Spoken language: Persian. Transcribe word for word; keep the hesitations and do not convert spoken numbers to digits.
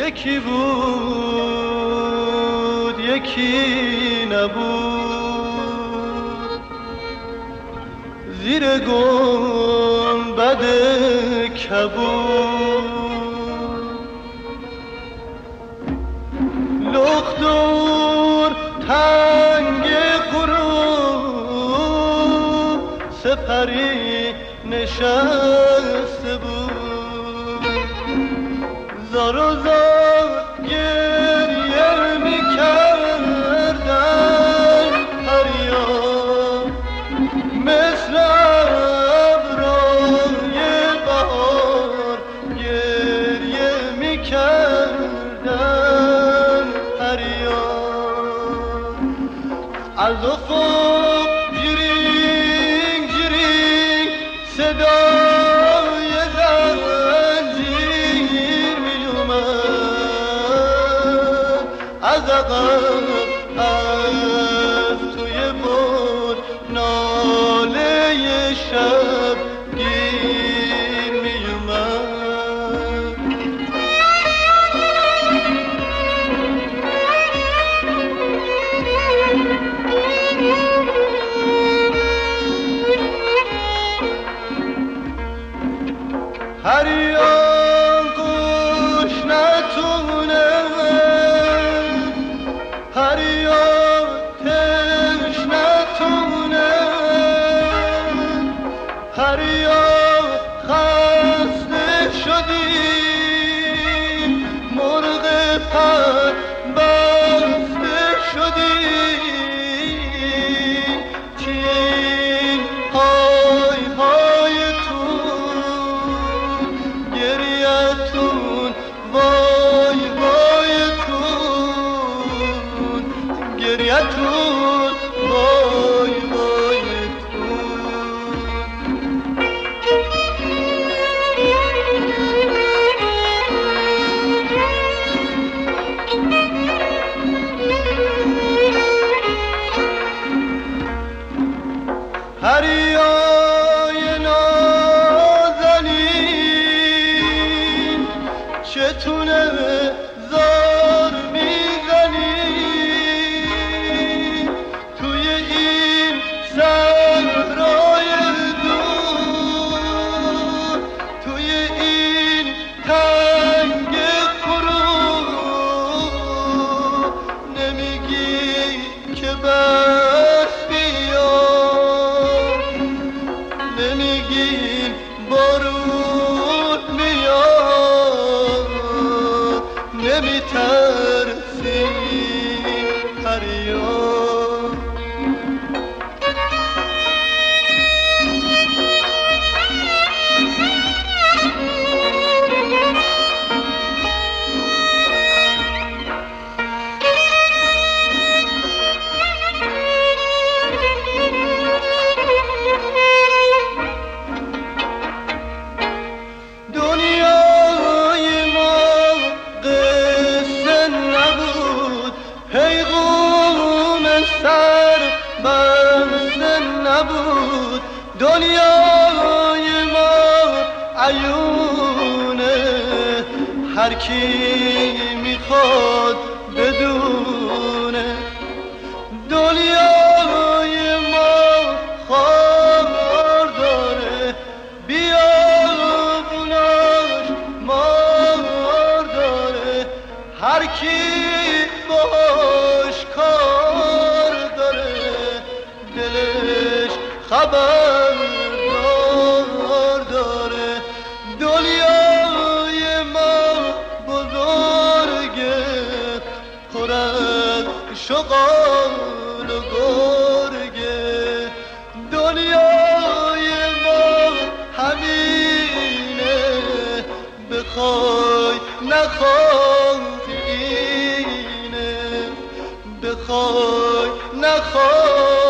یکی بود یکی نبود، زیر گنبد کبود، لخدور تنگ غروب، سپری نشسته بود، زار و زار گریه می کردن فریاد، مثل ابرای بهار گریه می کردن فریاد، از افق جیرینگ جیرینگ صدای زنجیر می اومد، از عقب از توی بن ناله شب گیر می اومد. هریان گوش نتونه، هریان تش نتونه، هریان خسته شدیم، مرغ پر بسته شدیم، چیه این های هایتون، گریتون وای وایتون، گریتون وای وایتون. هریای نازنین، چتونه زار میزنی توی این صحرای دور، توی این تنگ غروب، نمیگی که بس بیا، نمیگین بارون میاد، نمیترسی فریاد. دنیای ما قصه نبود، پیغام سر بسته نبود، دنیای ما عیونه، هر کی میخواد بدونه، دنیای ما خار داره، بیابوناش مار داره، هر کی باش کار داره، دلش خبردار داره. دنیای ما بزرگه، پر از شغال و گرگه، دنیای ما همینه، بخوای نخوای اینه، بخوای نخوای